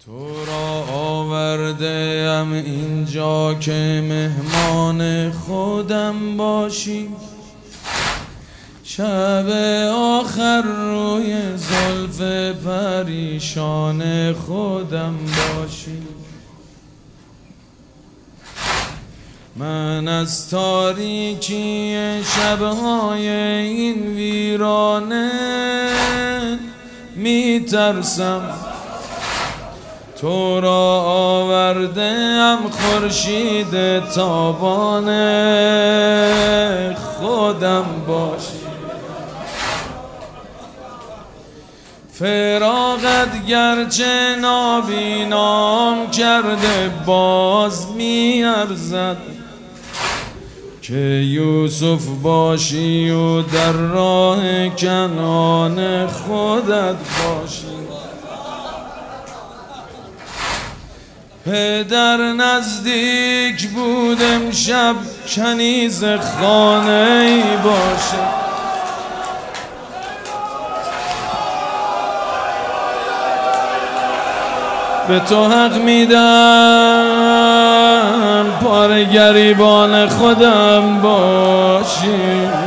تو را آورده‌ام اینجا که مهمان خودم باشی، شب آخر روی زلف پریشان خودم باشی. من از تاریکی شبهای این ویرانه میترسم، تو را آورده‌ام خورشید تابان خودم باشی. فراقت گرچه نابینام کرده باز میارزد که یوسف باشی و در راه کنعان خودت باشی. پدر نزدیک بود امشب کنیز خانه ای باشه، به تو حق میدم پاره گریبان خودم باشی.